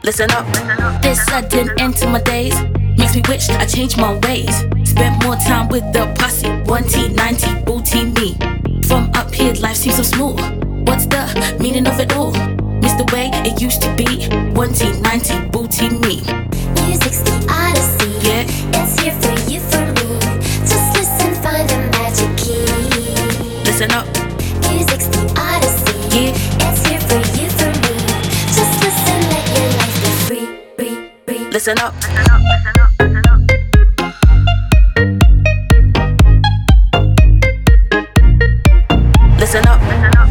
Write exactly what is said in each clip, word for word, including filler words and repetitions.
Listen up. This sudden end to my days makes me wish I changed my ways. Spent more time with the posse, one T, ninety, booty me. From up here, life seems so smooth. What's the meaning of it all? Miss the way it used to be. one T, ninety, booty me. Music's the odyssey. Yeah. It's here for you, for me. Just listen, find the magic key. Listen up. Music's the odyssey. Yeah. It's here for you, for me. Just listen, let your life be free, free, free. Listen up. Listen up.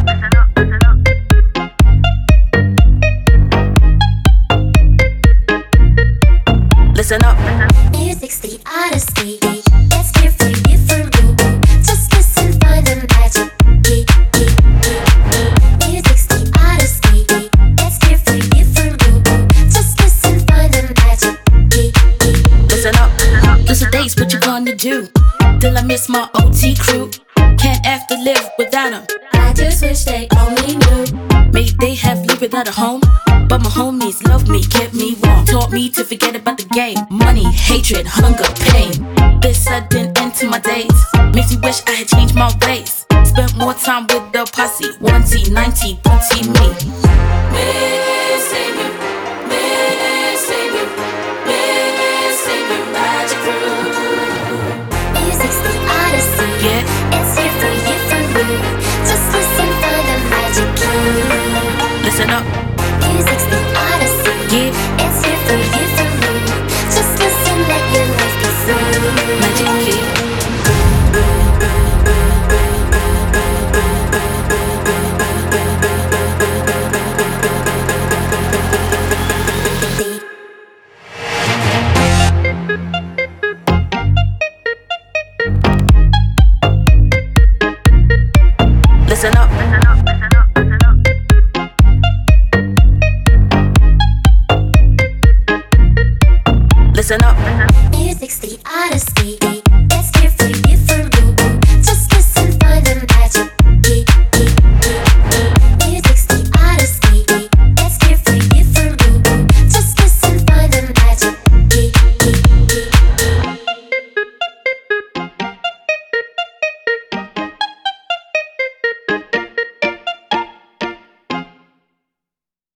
Listen up. Music's the odyssey. It's here for you, for me. Just listen, find the magic key, key, key, key. Music's the odyssey. It's here for you, for me. Just listen, find the magic key, key. Listen up. Those are days, what you gonna do? Till I miss my O T crew. Can't have to live without them. I just wish they only knew. Maybe they have lived without a home, but my homies love me, kept me warm. Taught me to forget about the game. Money, hatred, hunger, pain. This sudden end to my days makes me wish I had changed my ways. Spent more time with the posse, one T, ninety, booty me. Missing you, missing you, missing you, magic crew. Music's the odyssey. Yeah. It's here for you, for me. Just listen, find the magic key. Listen up. Music's the odyssey. Yeah. It's here for you, for me. Just listen, let your life be free. Magic key. Listen up. Listen up. Music's the odyssey.